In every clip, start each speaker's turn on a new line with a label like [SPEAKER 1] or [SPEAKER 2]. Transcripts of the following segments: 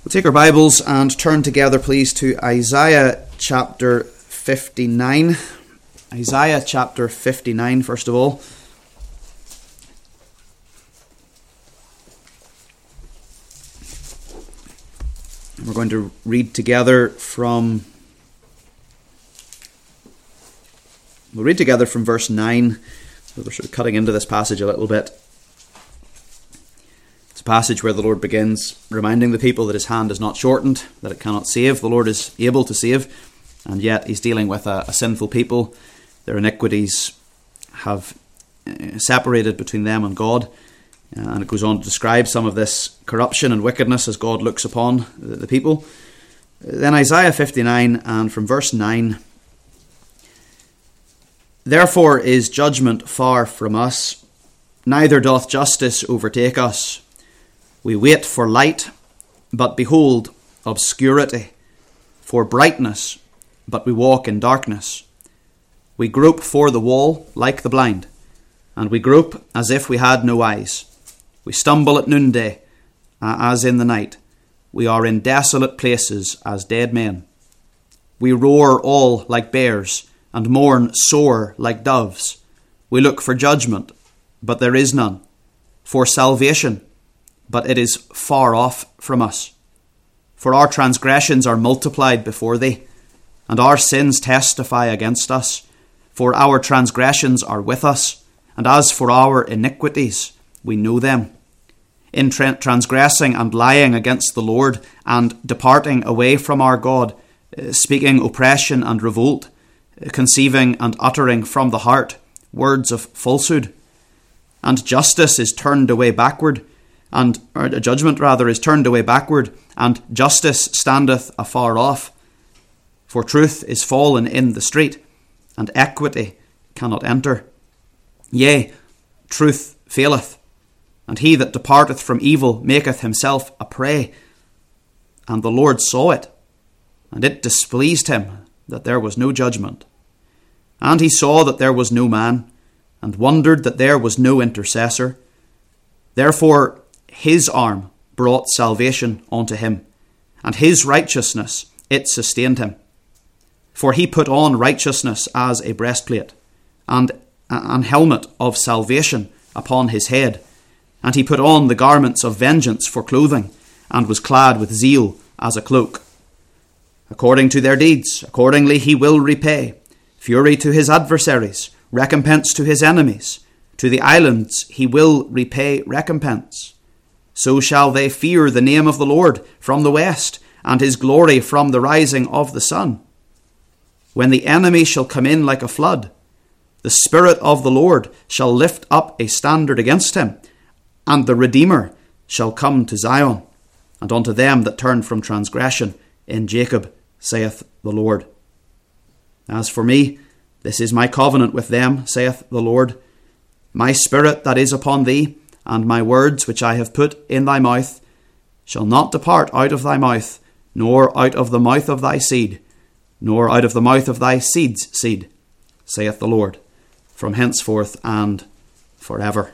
[SPEAKER 1] We'll take our Bibles and turn together, please, to Isaiah chapter 59. Isaiah chapter 59, first of all. We're going to read together from... We'll read together from verse 9. We're sort of cutting into this passage a little bit. It's a passage where the Lord begins reminding the people that his hand is not shortened, that it cannot save. The Lord is able to save, and yet he's dealing with a sinful people. Their iniquities have separated between them and God. And it goes on to describe some of this corruption and wickedness as God looks upon the people. Then Isaiah 59, and from verse 9. Therefore is judgment far from us, neither doth justice overtake us. We wait for light, but behold, obscurity, for brightness, but we walk in darkness. We grope for the wall like the blind, and we grope as if we had no eyes. We stumble at noonday, as in the night. We are in desolate places as dead men. We roar all like bears, and mourn sore like doves. We look for judgment, but there is none. For salvation, but it is far off from us. For our transgressions are multiplied before thee, and our sins testify against us. For our transgressions are with us, and as for our iniquities, we know them. In transgressing and lying against the Lord, and departing away from our God, speaking oppression and revolt, conceiving and uttering from the heart words of falsehood. And justice is turned away backward, judgment is turned away backward, and justice standeth afar off. For truth is fallen in the street, and equity cannot enter. Yea, truth faileth, and he that departeth from evil maketh himself a prey. And the Lord saw it, and it displeased him that there was no judgment. And he saw that there was no man, and wondered that there was no intercessor. Therefore his arm brought salvation unto him, and his righteousness it sustained him. For he put on righteousness as a breastplate, and an helmet of salvation upon his head. And he put on the garments of vengeance for clothing, and was clad with zeal as a cloak. According to their deeds, accordingly he will repay. Fury to his adversaries, recompense to his enemies. To the islands he will repay recompense. So shall they fear the name of the Lord from the west, and his glory from the rising of the sun. When the enemy shall come in like a flood, the Spirit of the Lord shall lift up a standard against him, and the Redeemer shall come to Zion, and unto them that turn from transgression in Jacob, saith the Lord. As for me, this is my covenant with them, saith the Lord. My spirit that is upon thee, and my words which I have put in thy mouth, shall not depart out of thy mouth, nor out of the mouth of thy seed, nor out of the mouth of thy seed's seed, saith the Lord, from henceforth and forever.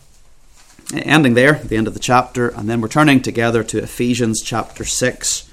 [SPEAKER 1] Ending there, the end of the chapter, and then we're turning together to Ephesians chapter 6.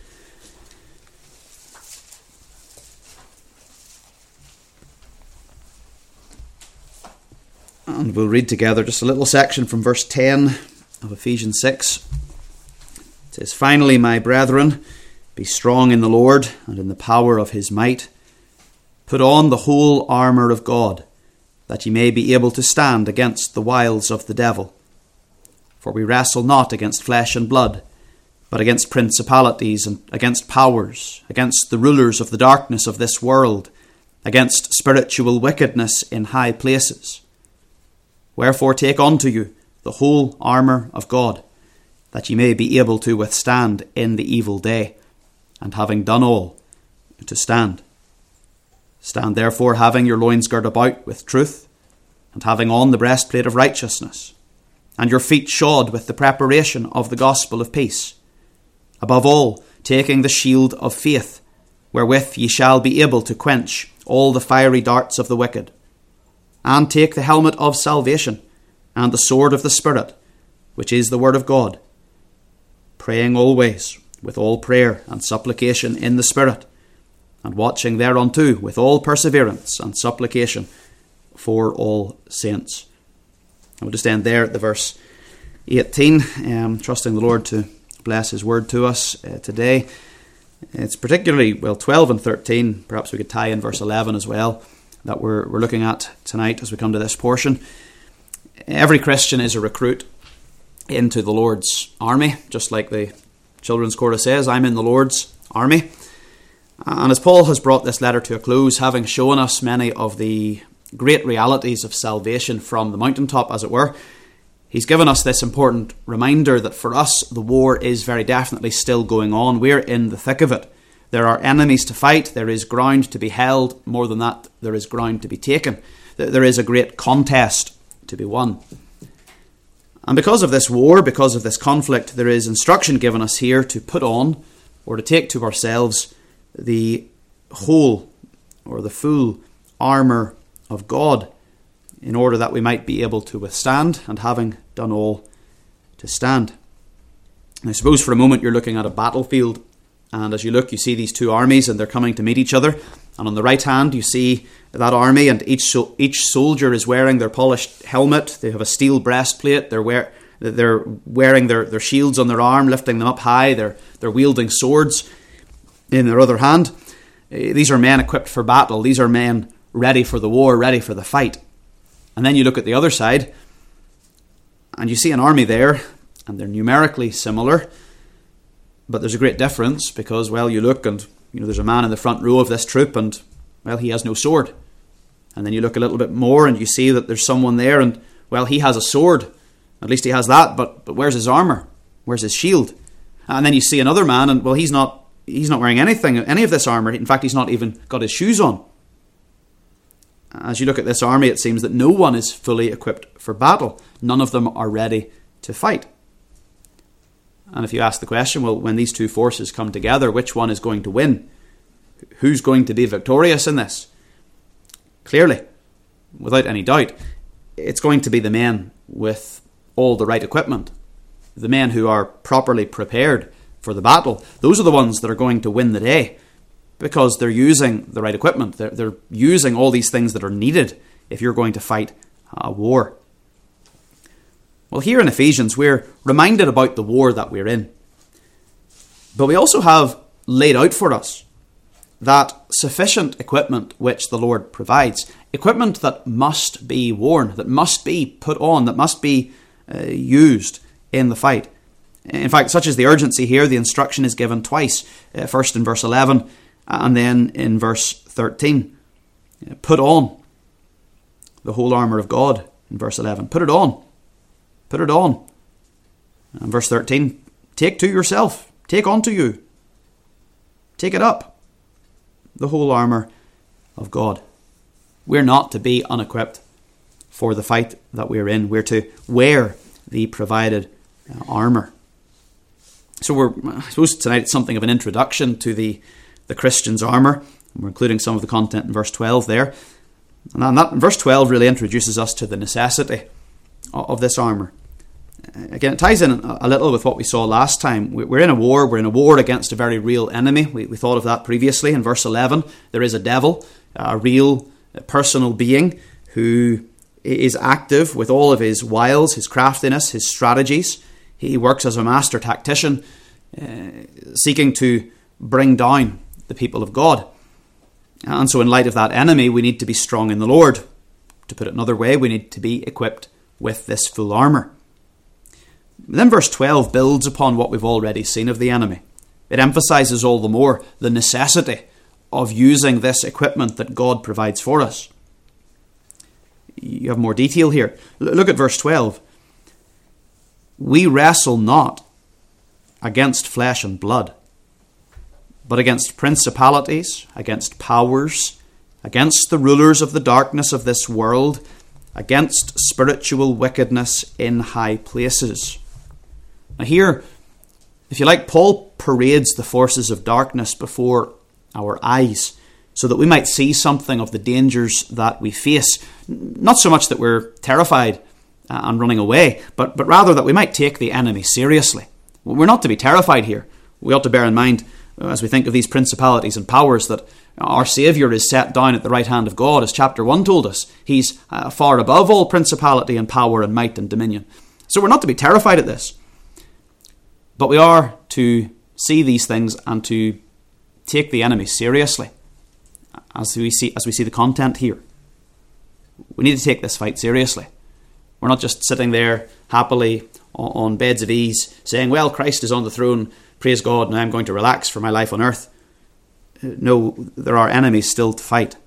[SPEAKER 1] And we'll read together just a little section from verse 10 of Ephesians 6. It says, Finally, my brethren, be strong in the Lord and in the power of his might. Put on the whole armour of God, that ye may be able to stand against the wiles of the devil. For we wrestle not against flesh and blood, but against principalities and against powers, against the rulers of the darkness of this world, against spiritual wickedness in high places. Wherefore take unto you the whole armour of God, that ye may be able to withstand in the evil day, and having done all, to stand. Stand therefore, having your loins girt about with truth, and having on the breastplate of righteousness, and your feet shod with the preparation of the gospel of peace. Above all, taking the shield of faith, wherewith ye shall be able to quench all the fiery darts of the wicked. And take the helmet of salvation, and the sword of the Spirit, which is the word of God, praying always with all prayer and supplication in the Spirit, and watching thereunto with all perseverance and supplication for all saints. I will just end there at the verse 18, trusting the Lord to bless his word to us today. It's particularly, 12 and 13, perhaps we could tie in verse 11 as well, that we're looking at tonight as we come to this portion. Every Christian is a recruit into the Lord's army, just like the children's chorus says, I'm in the Lord's army. And as Paul has brought this letter to a close, having shown us many of the great realities of salvation from the mountaintop, as it were, he's given us this important reminder that for us, the war is very definitely still going on. We're in the thick of it. There are enemies to fight. There is ground to be held. More than that, there is ground to be taken. There is a great contest to be won. And because of this war, because of this conflict, there is instruction given us here to put on, or to take to ourselves, the whole or the full armour of God, in order that we might be able to withstand, and having done all, to stand. And I suppose for a moment you're looking at a battlefield, and as you look, you see these two armies, and they're coming to meet each other. And on the right hand, you see that army, and each soldier is wearing their polished helmet. They have a steel breastplate. They're wearing their shields on their arm, lifting them up high. They're wielding swords in their other hand. These are men equipped for battle. These are men ready for the war, ready for the fight. And then you look at the other side, and you see an army there, and they're numerically similar, but there's a great difference because, you look and there's a man in the front row of this troop, and he has no sword. And then you look a little bit more, and you see that there's someone there, and he has a sword. At least he has that, but where's his armour? Where's his shield? And then you see another man, and he's not wearing any of this armour. In fact, he's not even got his shoes on. As you look at this army, it seems that no one is fully equipped for battle. None of them are ready to fight. And if you ask the question, when these two forces come together, which one is going to win? Who's going to be victorious in this? Clearly, without any doubt, it's going to be the men with all the right equipment. The men who are properly prepared for the battle. Those are the ones that are going to win the day, because they're using the right equipment. They're using all these things that are needed if you're going to fight a war. Well, here in Ephesians, we're reminded about the war that we're in. But we also have laid out for us that sufficient equipment which the Lord provides, equipment that must be worn, that must be put on, that must be used in the fight. In fact, such is the urgency here, the instruction is given twice, first in verse 11 and then in verse 13. Put on the whole armour of God in verse 11. Put it on. Put it on. And verse 13, take to yourself. Take unto you. Take it up. The whole armour of God. We're not to be unequipped for the fight that we're in. We're to wear the provided armour. So I suppose tonight it's something of an introduction to the Christian's armour. We're including some of the content in verse 12 there. And that verse 12 really introduces us to the necessity of this armour. Again, it ties in a little with what we saw last time. We're in a war. We're in a war against a very real enemy. We thought of that previously. In verse 11, there is a devil, a real personal being who is active with all of his wiles, his craftiness, his strategies. He works as a master tactician, seeking to bring down the people of God. And so in light of that enemy, we need to be strong in the Lord. To put it another way, we need to be equipped with this full armour. Then verse 12 builds upon what we've already seen of the enemy. It emphasises all the more the necessity of using this equipment that God provides for us. You have more detail here. Look at verse 12. We wrestle not against flesh and blood, but against principalities, against powers, against the rulers of the darkness of this world, against spiritual wickedness in high places. Now here, if you like, Paul parades the forces of darkness before our eyes so that we might see something of the dangers that we face. Not so much that we're terrified and running away, but rather that we might take the enemy seriously. We're not to be terrified here. We ought to bear in mind, as we think of these principalities and powers, that our Saviour is set down at the right hand of God, as chapter 1 told us. He's far above all principality and power and might and dominion. So we're not to be terrified at this. But we are to see these things and to take the enemy seriously, as we see the content here. We need to take this fight seriously. We're not just sitting there happily on beds of ease saying, well, Christ is on the throne, praise God, now I'm going to relax for my life on earth. No, there are enemies still to fight.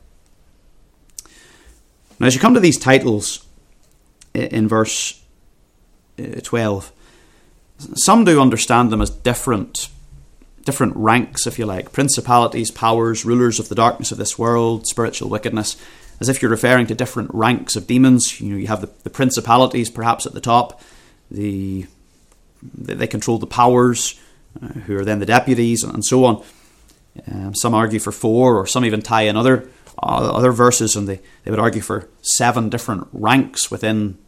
[SPEAKER 1] Now, as you come to these titles in verse 12, some do understand them as different ranks, if you like. Principalities, powers, rulers of the darkness of this world, spiritual wickedness, as if you're referring to different ranks of demons. You have the principalities perhaps at the top. They control the powers, who are then the deputies, and so on. Some argue for 4, or some even tie in other verses, and they would argue for 7 different ranks within,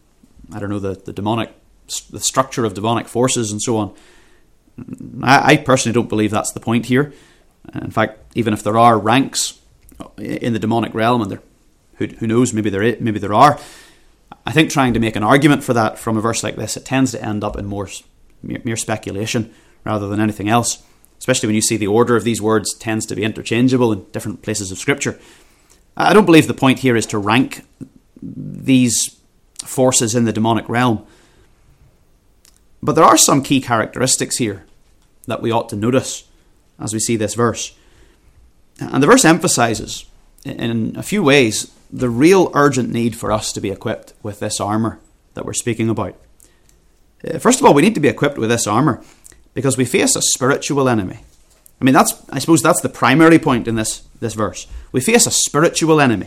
[SPEAKER 1] the structure of demonic forces and so on. I personally don't believe that's the point here. In fact, even if there are ranks in the demonic realm, and who knows, maybe there are, I think trying to make an argument for that from a verse like this, it tends to end up in mere speculation rather than anything else, especially when you see the order of these words tends to be interchangeable in different places of Scripture. I don't believe the point here is to rank these forces in the demonic realm. But there are some key characteristics here that we ought to notice as we see this verse. And the verse emphasizes, in a few ways, the real urgent need for us to be equipped with this armour that we're speaking about. First of all, we need to be equipped with this armour because we face a spiritual enemy. I suppose that's the primary point in this verse. We face a spiritual enemy.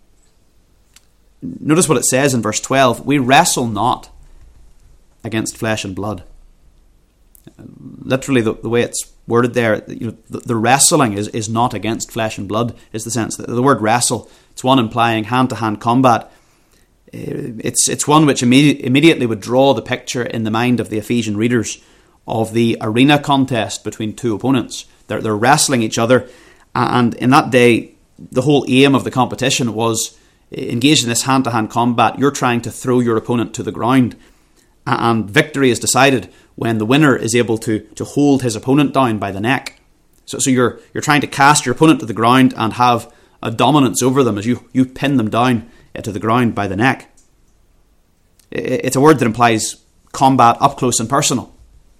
[SPEAKER 1] Notice what it says in verse 12. We wrestle not against flesh and blood. Literally, the way it's worded there, the wrestling is not against flesh and blood, is the sense. The word wrestle, it's one implying hand-to-hand combat. It's one which immediately would draw the picture in the mind of the Ephesian readers of the arena contest between two opponents. They're wrestling each other, and in that day, the whole aim of the competition was engaged in this hand-to-hand combat. You're trying to throw your opponent to the ground, and victory is decided when the winner is able to hold his opponent down by the neck. So you're trying to cast your opponent to the ground and have a dominance over them as you pin them down to the ground by the neck. It's a word that implies combat up close and personal.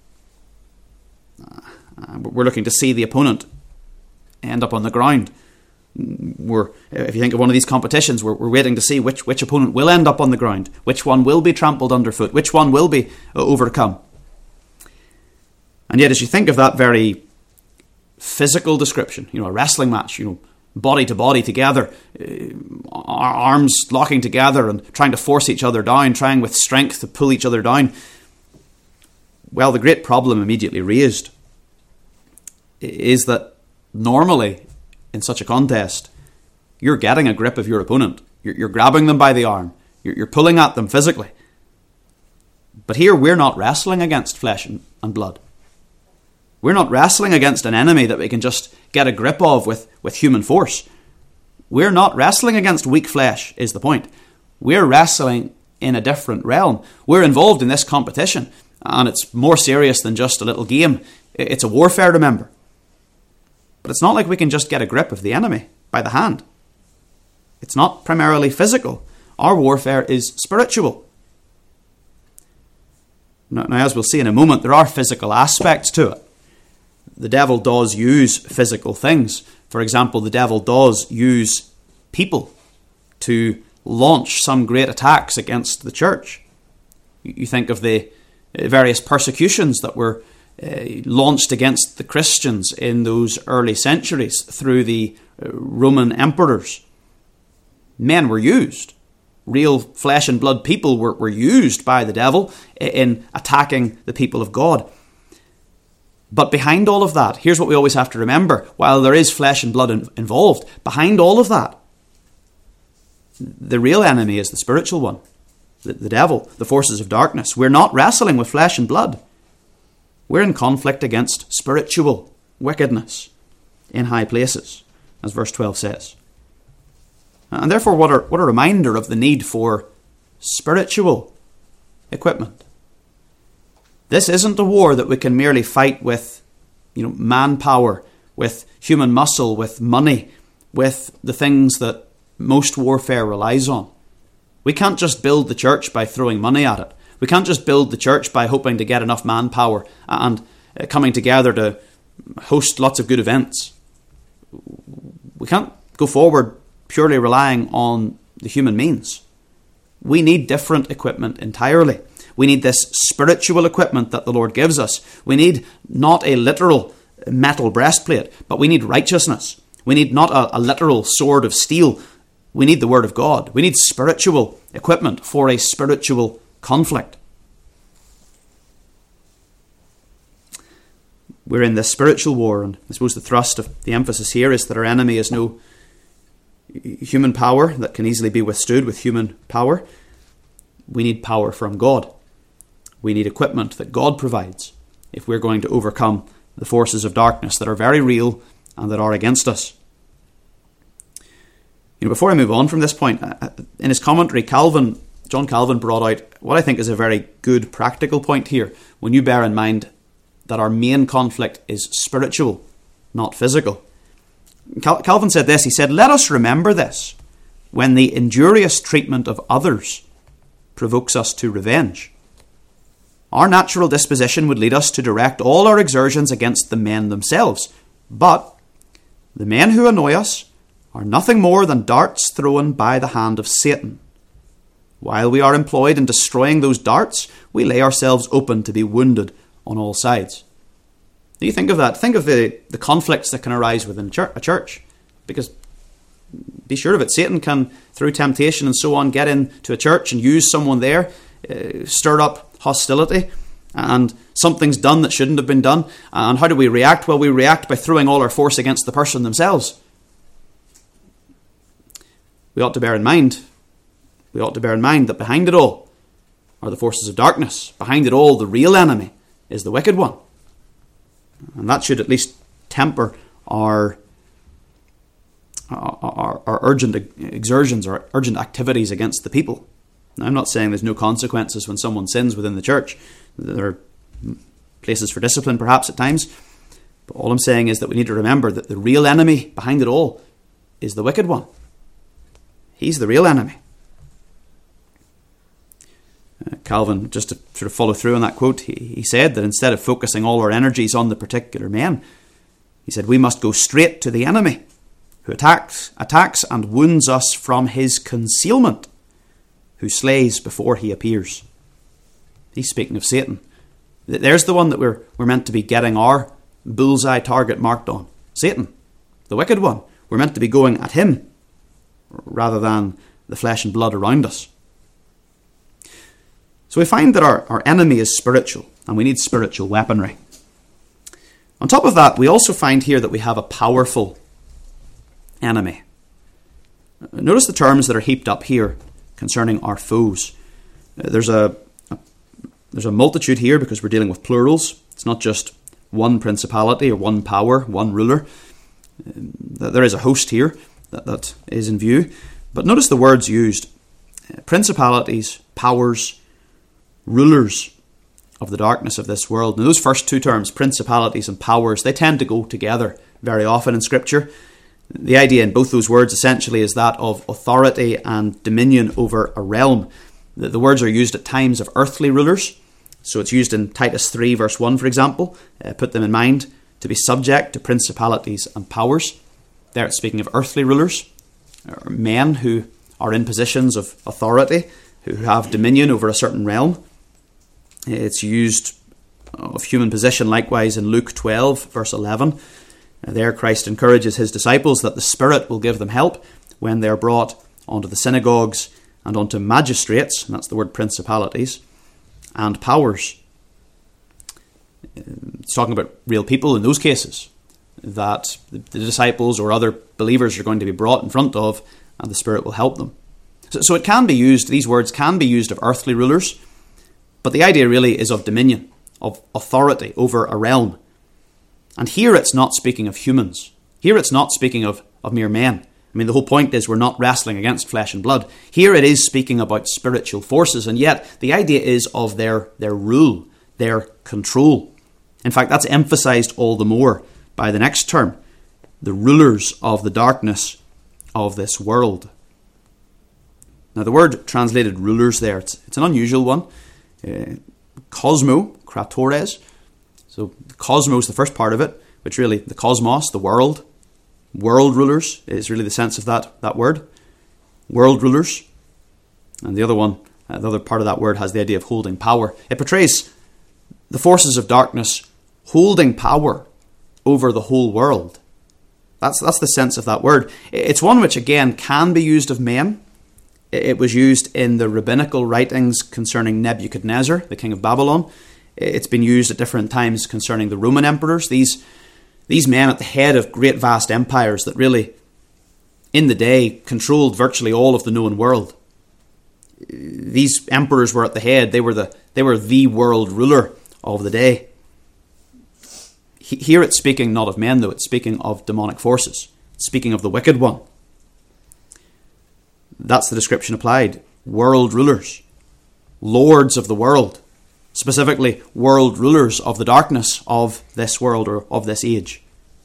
[SPEAKER 1] We're looking to see the opponent end up on the ground. If you think of one of these competitions, we're waiting to see which opponent will end up on the ground, which one will be trampled underfoot, which one will be overcome. And yet, as you think of that very physical description, a wrestling match, body to body together, arms locking together and trying to force each other down, trying with strength to pull each other down, well, the great problem immediately raised is that normally in such a contest, you're getting a grip of your opponent. You're grabbing them by the arm. You're pulling at them physically. But here we're not wrestling against flesh and blood. We're not wrestling against an enemy that we can just get a grip of with human force. We're not wrestling against weak flesh, is the point. We're wrestling in a different realm. We're involved in this competition, and it's more serious than just a little game. It's a warfare, remember. But it's not like we can just get a grip of the enemy by the hand. It's not primarily physical. Our warfare is spiritual. Now, as we'll see in a moment, there are physical aspects to it. The devil does use physical things. For example, the devil does use people to launch some great attacks against the church. You think of the various persecutions that were launched against the Christians in those early centuries through the Roman emperors. Men were used. Real flesh and blood people were used by the devil in attacking the people of God. But behind all of that, here's what we always have to remember. While there is flesh and blood involved, behind all of that, the real enemy is the spiritual one, the devil, the forces of darkness. We're not wrestling with flesh and blood. We're in conflict against spiritual wickedness in high places, as verse 12 says. And therefore, what a reminder of the need for spiritual equipment. This isn't a war that we can merely fight with, manpower, with human muscle, with money, with the things that most warfare relies on. We can't just build the church by throwing money at it. We can't just build the church by hoping to get enough manpower and coming together to host lots of good events. We can't go forward purely relying on the human means. We need different equipment entirely. We need this spiritual equipment that the Lord gives us. We need not a literal metal breastplate, but we need righteousness. We need not a literal sword of steel. We need the Word of God. We need spiritual equipment for a spiritual conflict. We're in this spiritual war, and I suppose the thrust of the emphasis here is that our enemy is no human power that can easily be withstood with human power. We need power from God. We need equipment that God provides if we're going to overcome the forces of darkness that are very real and that are against us. Before I move on from this point, in his commentary, John Calvin brought out what I think is a very good practical point here, when you bear in mind that our main conflict is spiritual, not physical. Calvin said this, he said, "Let us remember this when the injurious treatment of others provokes us to revenge. Our natural disposition would lead us to direct all our exertions against the men themselves, but the men who annoy us are nothing more than darts thrown by the hand of Satan. While we are employed in destroying those darts, we lay ourselves open to be wounded on all sides." Do you think of that? Think of the conflicts that can arise within a church. Because be sure of it, Satan can, through temptation and so on, get into a church and use someone there, stir up hostility, and something's done that shouldn't have been done. And how do we react? Well, we react by throwing all our force against the person themselves. We ought to bear in mind that behind it all are the forces of darkness. Behind it all, the real enemy is the wicked one. And that should at least temper our urgent exertions, our urgent activities against the people. Now, I'm not saying there's no consequences when someone sins within the church. There are places for discipline perhaps at times. But all I'm saying is that we need to remember that the real enemy behind it all is the wicked one. He's the real enemy. Calvin, just to sort of follow through on that quote, he said that instead of focusing all our energies on the particular men, he said we must go straight to the enemy who attacks and wounds us from his concealment, who slays before he appears. He's speaking of Satan. There's the one that we're meant to be getting our bullseye target marked on. Satan, the wicked one. We're meant to be going at him rather than the flesh and blood around us. So we find that our enemy is spiritual, and we need spiritual weaponry. On top of that, we also find here that we have a powerful enemy. Notice the terms that are heaped up here concerning our foes. There's a multitude here because we're dealing with plurals. It's not just one principality or one power, one ruler. There is a host here that is in view. But notice the words used. Principalities, powers, rulers of the darkness of this world. Now, those first two terms, principalities and powers, they tend to go together very often in Scripture. The idea in both those words essentially is that of authority and dominion over a realm. The words are used at times of earthly rulers. So it's used in Titus 3 verse 1, for example. Put them in mind to be subject to principalities and powers. There it's speaking of earthly rulers, or men who are in positions of authority, who have dominion over a certain realm. It's used of human position likewise in Luke 12 verse 11. There Christ encourages his disciples that the Spirit will give them help when they're brought onto the synagogues and onto magistrates, and that's the word principalities, and powers. It's talking about real people in those cases that the disciples or other believers are going to be brought in front of, and the Spirit will help them. So it can be used, these words can be used of earthly rulers, but the idea really is of dominion, of authority over a realm. And here it's not speaking of humans. Here it's not speaking of mere men. I mean, the whole point is we're not wrestling against flesh and blood. Here it is speaking about spiritual forces, and yet the idea is of their rule, their control. In fact, that's emphasized all the more by the next term, the rulers of the darkness of this world. Now, the word translated rulers there, it's an unusual one. Cosmo, kratores. So, cosmos, the first part of it, which really, the cosmos, the world rulers is really the sense of that word. World rulers. And the other one, the other part of that word has the idea of holding power. It portrays the forces of darkness holding power over the whole world. That's the sense of that word. It's one which, again, can be used of men. It was used in the rabbinical writings concerning Nebuchadnezzar, the king of Babylon. It's been used at different times concerning the Roman emperors. These men at the head of great vast empires that really, in the day, controlled virtually all of the known world. These emperors were at the head. They were the world ruler of the day. Here it's speaking not of men, though. It's speaking of demonic forces. It's speaking of the wicked one. That's the description applied. World rulers. Lords of the world. Specifically, world rulers of the darkness of this world or of this age.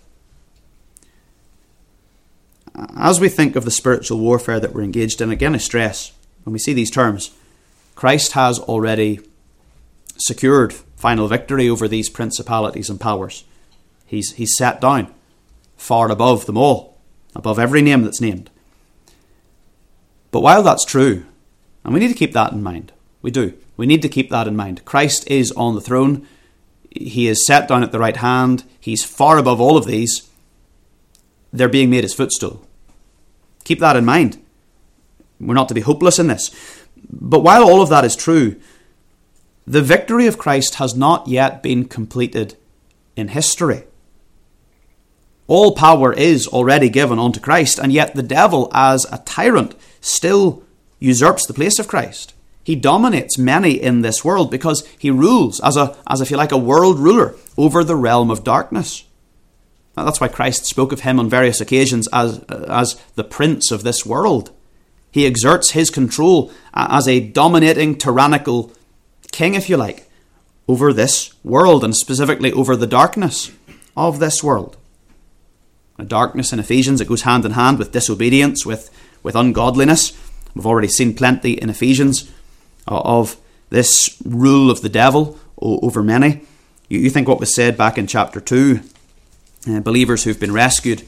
[SPEAKER 1] As we think of the spiritual warfare that we're engaged in, again I stress, when we see these terms, Christ has already secured final victory over these principalities and powers. He's sat down far above them all, above every name that's named. But while that's true, and we need to keep that in mind, we do. We need to keep that in mind. Christ is on the throne. He is set down at the right hand. He's far above all of these. They're being made his footstool. Keep that in mind. We're not to be hopeless in this. But while all of that is true, the victory of Christ has not yet been completed in history. All power is already given unto Christ, and yet the devil, as a tyrant, still usurps the place of Christ. He dominates many in this world because he rules as if you like, a world ruler over the realm of darkness. Now, that's why Christ spoke of him on various occasions as the prince of this world. He exerts his control as a dominating, tyrannical king, if you like, over this world, and specifically over the darkness of this world. Now, darkness in Ephesians, it goes hand in hand with disobedience, with ungodliness. We've already seen plenty in Ephesians of this rule of the devil over many. You think what was said back in chapter 2, believers who've been rescued,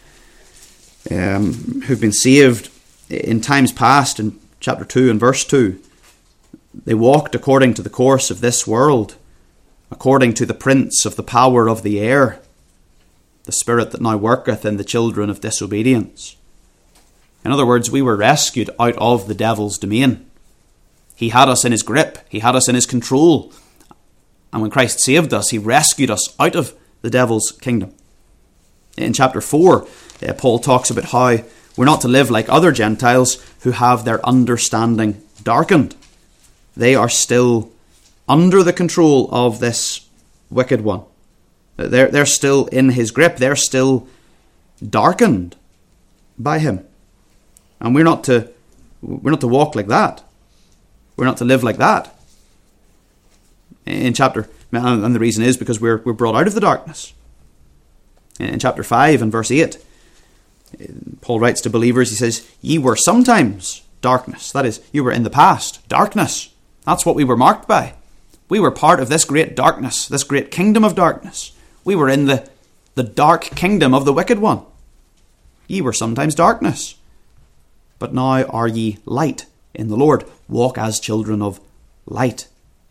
[SPEAKER 1] who've been saved in times past, in chapter 2 and verse 2, they walked according to the course of this world, according to the prince of the power of the air, the spirit that now worketh in the children of disobedience. In other words, we were rescued out of the devil's domain. He had us in his grip. He had us in his control. And when Christ saved us, he rescued us out of the devil's kingdom. In chapter 4, Paul talks about how we're not to live like other Gentiles who have their understanding darkened. They are still under the control of this wicked one. They're still in his grip. They're still darkened by him. And we're not to walk like that. We're not to live like that. And the reason is because we're brought out of the darkness. In chapter 5 and verse 8, Paul writes to believers, he says, "Ye were sometimes darkness." That is, you were in the past, darkness. That's what we were marked by. We were part of this great darkness, this great kingdom of darkness. We were in the dark kingdom of the wicked one. Ye were sometimes darkness, but now are ye light in the Lord. Walk as children of light.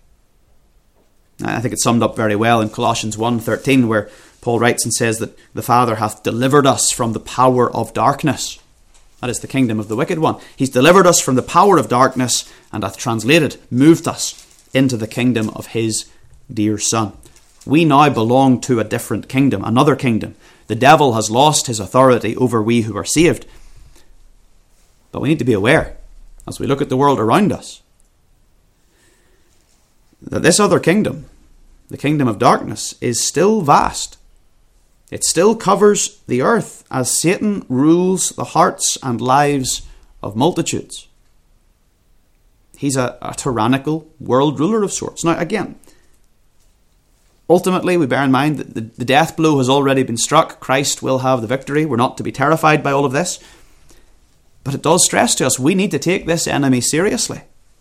[SPEAKER 1] I think it's summed up very well in Colossians 1:13, where Paul writes and says that the Father hath delivered us from the power of darkness. That is the kingdom of the wicked one. He's delivered us from the power of darkness and hath moved us into the kingdom of his dear Son. We now belong to a different kingdom, another kingdom. The devil has lost his authority over we who are saved. But we need to be aware, as we look at the world around us, that this other kingdom, the kingdom of darkness, is still vast. It still covers the earth as Satan rules the hearts and lives of multitudes. He's a tyrannical world ruler of sorts. Now, again, ultimately, we bear in mind that the death blow has already been struck. Christ will have the victory. We're not to be terrified by all of this. But it does stress to us, we need to take this enemy seriously.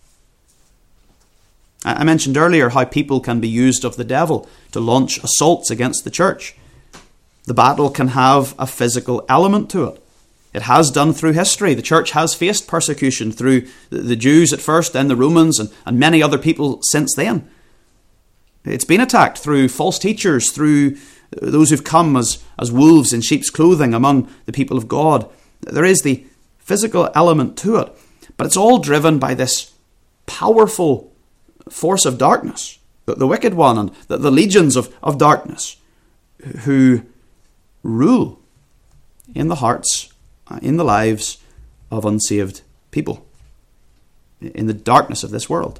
[SPEAKER 1] I mentioned earlier how people can be used of the devil to launch assaults against the church. The battle can have a physical element to it. It has done through history. The church has faced persecution through the Jews at first, then the Romans, and many other people since then. It's been attacked through false teachers, through those who've come as wolves in sheep's clothing among the people of God. There is the physical element to it, but it's all driven by this powerful force of darkness, the wicked one, and the legions of darkness who rule in the hearts, in the lives of unsaved people, in the darkness of this world.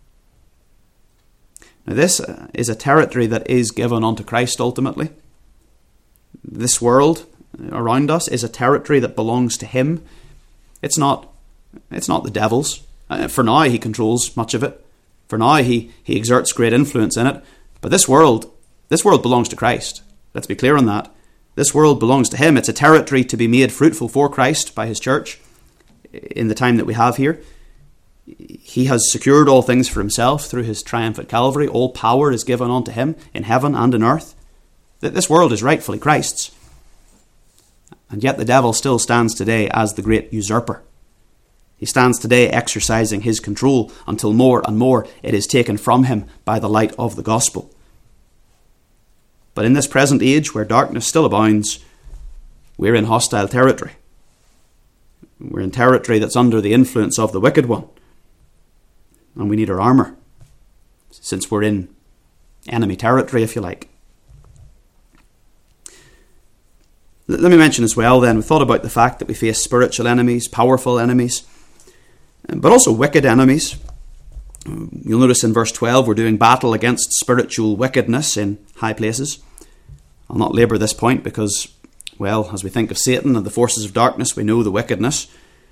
[SPEAKER 1] Now, this is a territory that is given unto Christ ultimately. This world around us is a territory that belongs to him. It's not the devil's. For now, he controls much of it. For now, he exerts great influence in it. But this world belongs to Christ. Let's be clear on that. This world belongs to him. It's a territory to be made fruitful for Christ by his church in the time that we have here. He has secured all things for himself through his triumph at Calvary. All power is given unto him in heaven and in earth. This world is rightfully Christ's. And yet the devil still stands today as the great usurper. He stands today exercising his control until more and more it is taken from him by the light of the gospel. But in this present age where darkness still abounds, we're in hostile territory. We're in territory that's under the influence of the wicked one. And we need our armour, since we're in enemy territory, if you like. Let me mention as well then, we thought about the fact that we face spiritual enemies, powerful enemies, but also wicked enemies. You'll notice in verse 12 we're doing battle against spiritual wickedness in high places. I'll not labour this point because, well, as we think of Satan and the forces of darkness, we know the wickedness.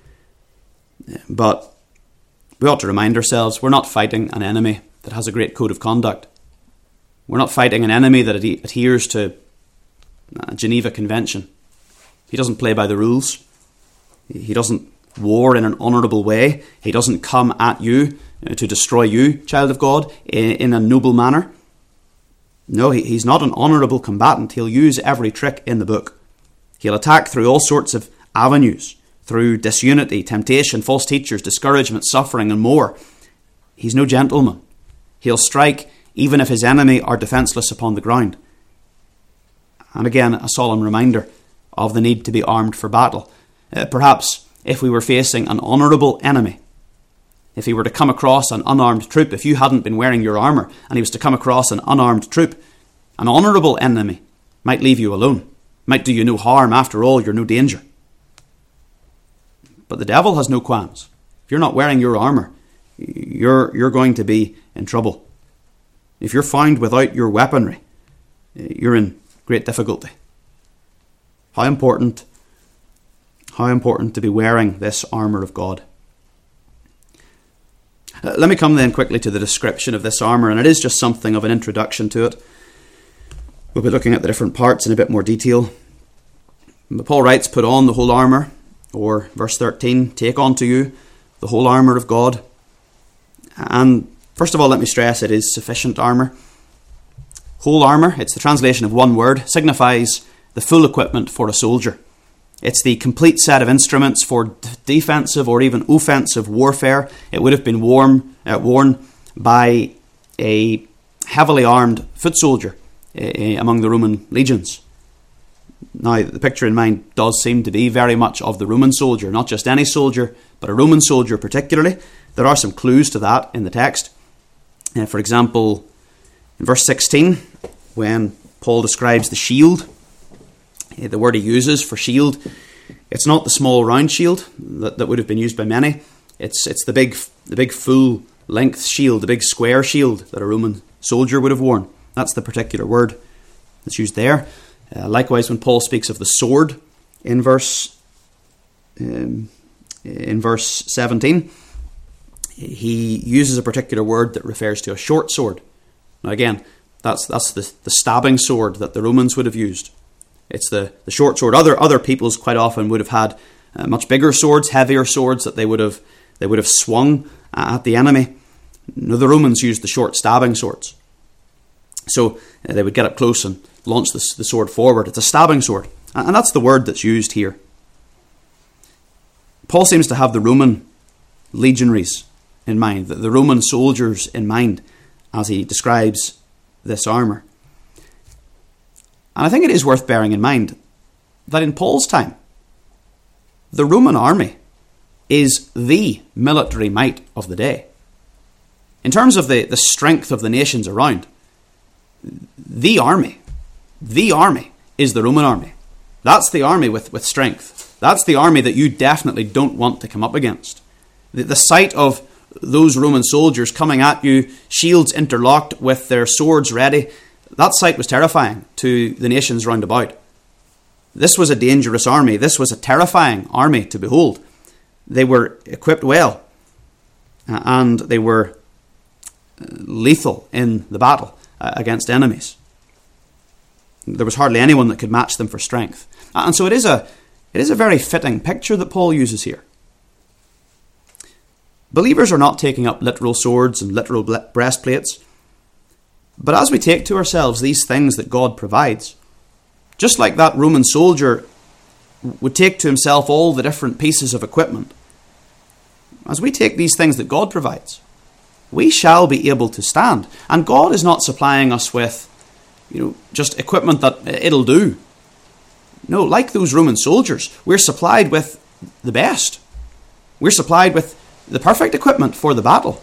[SPEAKER 1] But we ought to remind ourselves we're not fighting an enemy that has a great code of conduct. We're not fighting an enemy that adheres to Geneva Convention. He doesn't play by the rules. He doesn't war in an honourable way. He doesn't come at you to destroy you, child of God, in a noble manner. No, he's not an honourable combatant. He'll use every trick in the book. He'll attack through all sorts of avenues, through disunity, temptation, false teachers, discouragement, suffering, and more. He's no gentleman. He'll strike even if his enemy are defenceless upon the ground. And again, a solemn reminder of the need to be armed for battle. Perhaps if we were facing an honourable enemy, if he were to come across an unarmed troop, if you hadn't been wearing your armour and he was to come across an unarmed troop, an honourable enemy might leave you alone, might do you no harm. After all, you're no danger. But the devil has no qualms. If you're not wearing your armour, you're going to be in trouble. If you're found without your weaponry, you're in great difficulty. How important to be wearing this armour of God. Let me come then quickly to the description of this armour, and it is just something of an introduction to it. We'll be looking at the different parts in a bit more detail. But Paul writes, put on the whole armour, or verse 13, take unto you the whole armour of God. And first of all, let me stress it is sufficient armour. Whole armour, it's the translation of one word, signifies the full equipment for a soldier. It's the complete set of instruments for defensive or even offensive warfare. It would have been worn by a heavily armed foot soldier among the Roman legions. Now, the picture in mind does seem to be very much of the Roman soldier, not just any soldier, but a Roman soldier particularly. There are some clues to that in the text. For example, in verse 16, when Paul describes the shield, the word he uses for shield, it's not the small round shield that would have been used by many. It's the big full length shield, the big square shield that a Roman soldier would have worn. That's the particular word that's used there. Likewise, when Paul speaks of the sword in verse 17, he uses a particular word that refers to a short sword. Now again, that's the stabbing sword that the Romans would have used. It's the short sword. Other peoples quite often would have had much bigger swords, heavier swords that they would have swung at the enemy. No, the Romans used the short stabbing swords. So they would get up close and launch the sword forward. It's a stabbing sword. And that's the word that's used here. Paul seems to have the Roman legionaries in mind, the Roman soldiers in mind, as he describes this armour. And I think it is worth bearing in mind that in Paul's time, the Roman army is the military might of the day. In terms of the strength of the nations around, the army is the Roman army. That's the army with strength. That's the army that you definitely don't want to come up against. The sight of those Roman soldiers coming at you, shields interlocked with their swords ready, that sight was terrifying to the nations round about. This was a dangerous army. This was a terrifying army to behold. They were equipped well, and they were lethal in the battle against enemies. There was hardly anyone that could match them for strength. And so it is a very fitting picture that Paul uses here. Believers are not taking up literal swords and literal breastplates. But as we take to ourselves these things that God provides, just like that Roman soldier would take to himself all the different pieces of equipment, as we take these things that God provides, we shall be able to stand. And God is not supplying us with, just equipment that it'll do. No, like those Roman soldiers, we're supplied with the best. We're supplied with the perfect equipment for the battle.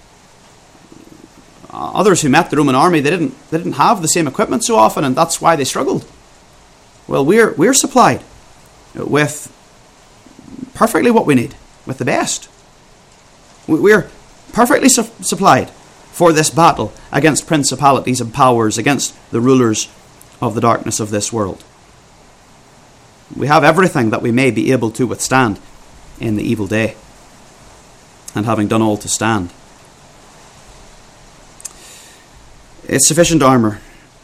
[SPEAKER 1] Others who met the Roman army, they didn't have the same equipment so often, and that's why they struggled. Well, we're supplied with perfectly what we need, with the best. We're perfectly supplied for this battle against principalities and powers, against the rulers of the darkness of this world. We have everything that we may be able to withstand in the evil day, and having done all to stand. It's sufficient armour,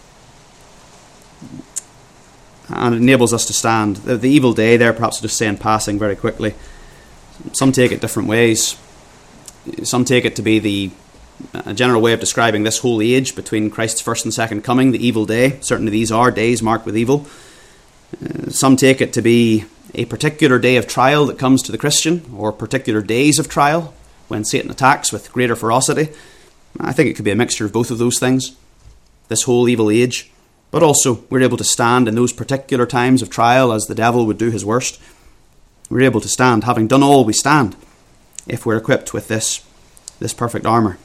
[SPEAKER 1] and it enables us to stand. The evil day there, perhaps just say in passing very quickly, some take it different ways. Some take it to be a general way of describing this whole age between Christ's first and second coming, the evil day. Certainly these are days marked with evil. Some take it to be a particular day of trial that comes to the Christian, or particular days of trial when Satan attacks with greater ferocity. I think it could be a mixture of both of those things, this whole evil age. But also, we're able to stand in those particular times of trial as the devil would do his worst. We're able to stand. Having done all, we stand, if we're equipped with this perfect armour.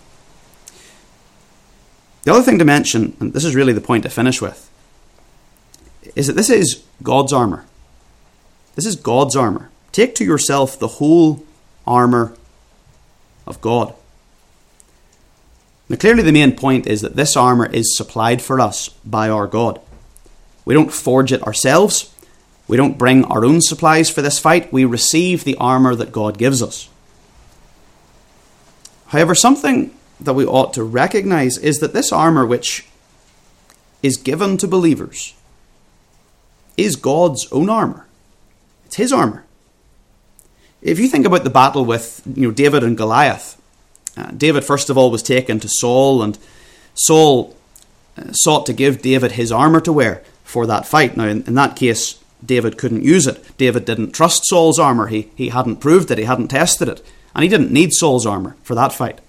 [SPEAKER 1] The other thing to mention, and this is really the point to finish with, is that this is God's armour. This is God's armour. Take to yourself the whole armour of God. Now, clearly the main point is that this armour is supplied for us by our God. We don't forge it ourselves. We don't bring our own supplies for this fight. We receive the armour that God gives us. However, something that we ought to recognise is that this armour which is given to believers is God's own armour. It's his armour. If you think about the battle with David and Goliath, David first of all was taken to Saul, and Saul sought to give David his armour to wear for that fight. Now in that case, David couldn't use it. David didn't trust Saul's armour. He hadn't proved it. He hadn't tested it. And he didn't need Saul's armour for that fight.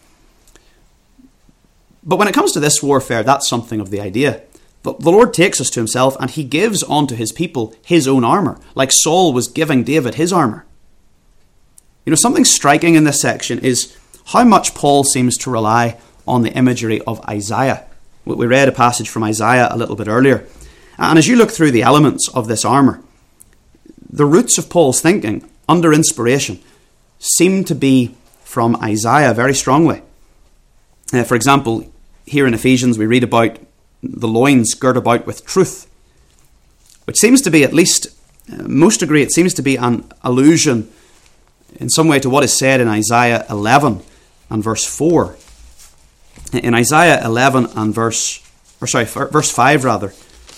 [SPEAKER 1] But when it comes to this warfare, that's something of the idea. But the Lord takes us to himself, and he gives unto his people his own armour, like Saul was giving David his armour. Something striking in this section is how much Paul seems to rely on the imagery of Isaiah. We read a passage from Isaiah a little bit earlier. And as you look through the elements of this armour, the roots of Paul's thinking, under inspiration, seem to be from Isaiah very strongly. For example, here in Ephesians we read about the loins girt about with truth, which seems to be, at least most agree, it seems to be an allusion in some way to what is said in Isaiah 11 and verse 4. In Isaiah 11 and verse 5 rather.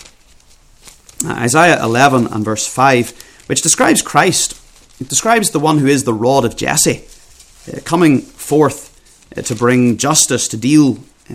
[SPEAKER 1] Isaiah 11 and verse 5, which describes Christ. It describes the one who is the rod of Jesse, coming forth to bring justice, to deal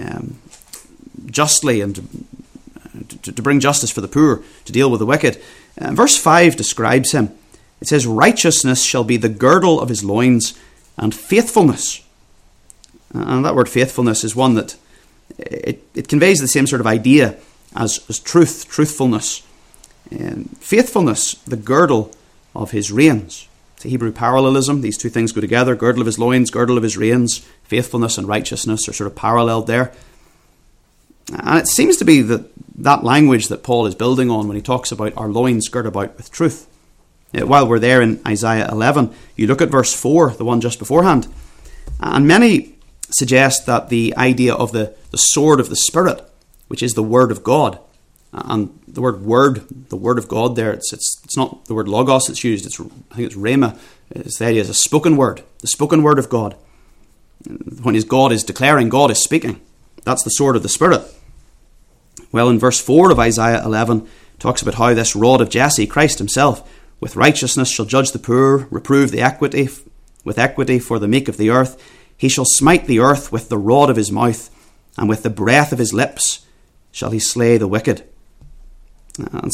[SPEAKER 1] justly, and to bring justice for the poor, to deal with the wicked. Verse 5 describes him. It says, righteousness shall be the girdle of his loins, and faithfulness. And that word faithfulness is one that it conveys the same sort of idea as truth, truthfulness. Faithfulness, the girdle of his reins. It's a Hebrew parallelism. These two things go together. Girdle of his loins, girdle of his reins. Faithfulness and righteousness are sort of paralleled there. And it seems to be that language that Paul is building on when he talks about our loins girt about with truth. While we're there in Isaiah 11, you look at verse 4, the one just beforehand, and many suggest that the idea of the sword of the Spirit, which is the Word of God, and the word of God there, it's not the word logos that's used, I think it's rhema. It's the idea as a spoken word, the spoken word of God. When God is declaring, God is speaking. That's the sword of the Spirit. Well, in verse 4 of Isaiah 11, talks about how this rod of Jesse, Christ himself, with righteousness shall judge the poor, reprove the equity, with equity for the meek of the earth. He shall smite the earth with the rod of his mouth, and with the breath of his lips shall he slay the wicked. And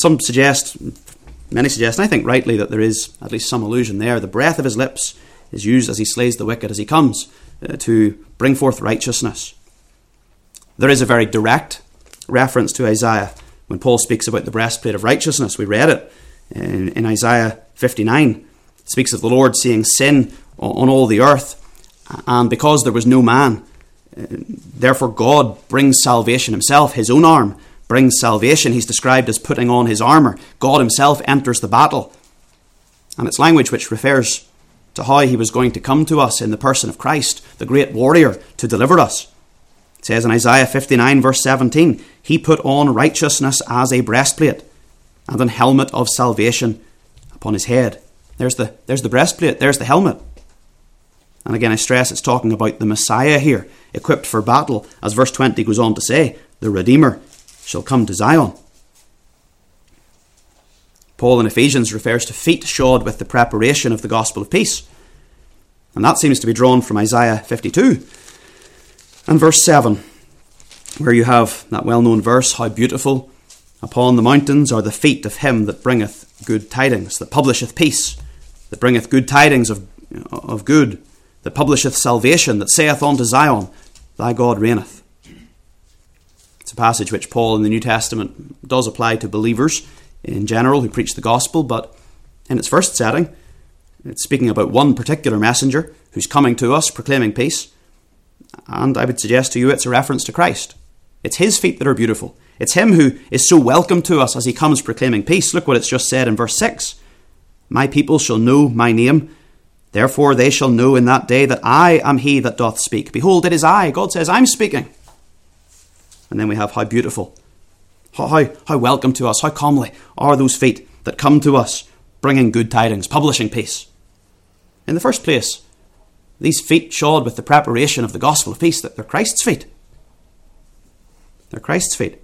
[SPEAKER 1] many suggest, and I think rightly, that there is at least some allusion there. The breath of his lips is used as he slays the wicked, as he comes to bring forth righteousness. There is a very direct reference to Isaiah when Paul speaks about the breastplate of righteousness. We read it in Isaiah 59. It speaks of the Lord seeing sin on all the earth, and because there was no man, therefore God brings salvation himself. His own arm brings salvation. He's described as putting on his armour. God himself enters the battle. And it's language which refers to how he was going to come to us in the person of Christ, the great warrior, to deliver us. It says in Isaiah 59 verse 17, he put on righteousness as a breastplate, and an helmet of salvation upon his head. There's the breastplate, there's the helmet. And again, I stress it's talking about the Messiah here, equipped for battle, as verse 20 goes on to say, the Redeemer shall come to Zion. Paul in Ephesians refers to feet shod with the preparation of the gospel of peace. And that seems to be drawn from Isaiah 52 and verse 7, where you have that well-known verse, how beautiful upon the mountains are the feet of him that bringeth good tidings, that publisheth peace, that bringeth good tidings of good, that publisheth salvation, that saith unto Zion, thy God reigneth. It's a passage which Paul in the New Testament does apply to believers in general who preach the gospel, but in its first setting, it's speaking about one particular messenger who's coming to us proclaiming peace. And I would suggest to you it's a reference to Christ. It's his feet that are beautiful. It's him who is so welcome to us as he comes proclaiming peace. Look what it's just said in verse 6. My people shall know my name, therefore they shall know in that day that I am he that doth speak. Behold, it is I. God says, I'm speaking. And then we have how beautiful, how welcome to us, how comely are those feet that come to us, bringing good tidings, publishing peace. In the first place, these feet shod with the preparation of the gospel of peace, that they're Christ's feet. They're Christ's feet.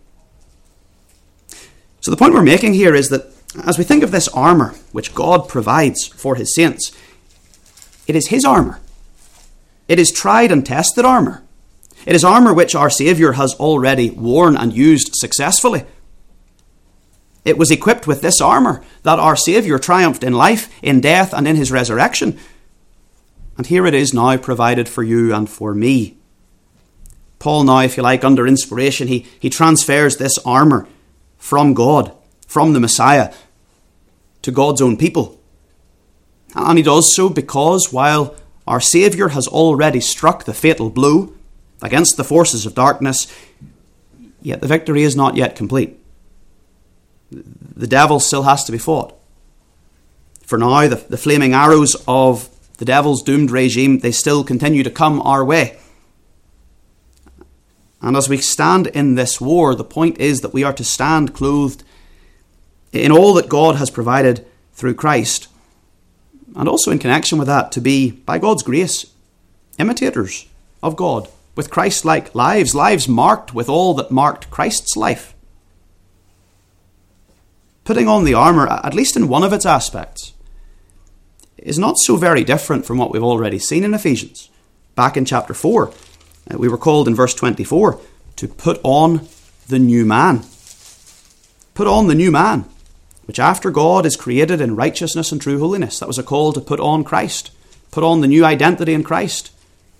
[SPEAKER 1] So the point we're making here is that as we think of this armour which God provides for his saints, it is his armour. It is tried and tested armour. It is armour which our Saviour has already worn and used successfully. It was equipped with this armour that our Saviour triumphed in life, in death, and in his resurrection. And here it is now provided for you and for me. Paul now, if you like, under inspiration, he transfers this armour from God, from the Messiah, to God's own people. And he does so because while our Saviour has already struck the fatal blow against the forces of darkness, yet the victory is not yet complete. The devil still has to be fought. For now, the flaming arrows of the devil's doomed regime, they still continue to come our way. And as we stand in this war, the point is that we are to stand clothed in all that God has provided through Christ. And also in connection with that, to be, by God's grace, imitators of God, with Christ-like lives, lives marked with all that marked Christ's life. Putting on the armour, at least in one of its aspects, is not so very different from what we've already seen in Ephesians. Back in chapter 4, we were called in verse 24 to put on the new man. Put on the new man, which after God is created in righteousness and true holiness. That was a call to put on Christ. Put on the new identity in Christ.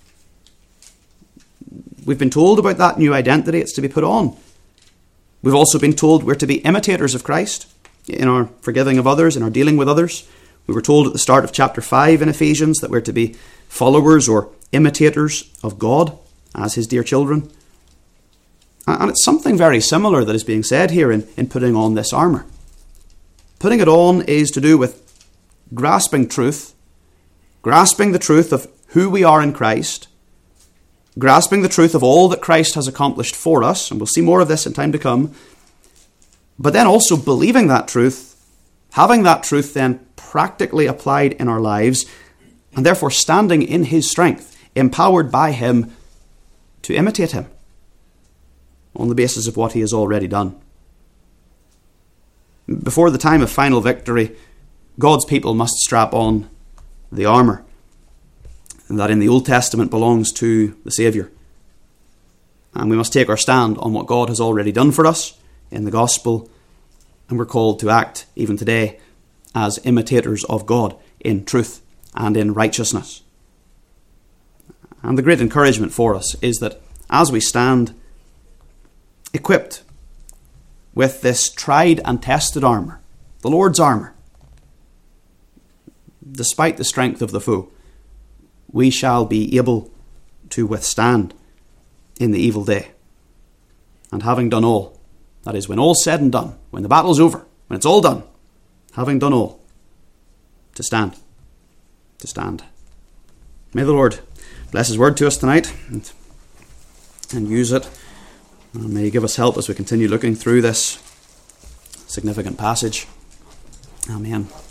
[SPEAKER 1] We've been told about that new identity. It's to be put on. We've also been told we're to be imitators of Christ in our forgiving of others, in our dealing with others. We were told at the start of chapter 5 in Ephesians that we're to be followers or imitators of God as his dear children. And it's something very similar that is being said here in putting on this armour. Putting it on is to do with grasping truth, grasping the truth of who we are in Christ, grasping the truth of all that Christ has accomplished for us, and we'll see more of this in time to come, but then also believing that truth, having that truth then practically applied in our lives, and therefore standing in his strength, empowered by him to imitate him on the basis of what he has already done. Before the time of final victory, God's people must strap on the armour, and that in the Old Testament belongs to the Saviour. And we must take our stand on what God has already done for us in the gospel, and we're called to act even today as imitators of God in truth and in righteousness. And the great encouragement for us is that as we stand equipped with this tried and tested armour, the Lord's armour, despite the strength of the foe, we shall be able to withstand in the evil day. And having done all, that is, when all's said and done, when the battle's over, when it's all done, having done all, to stand. To stand. May the Lord bless his word to us tonight and use it. And may he give us help as we continue looking through this significant passage. Amen.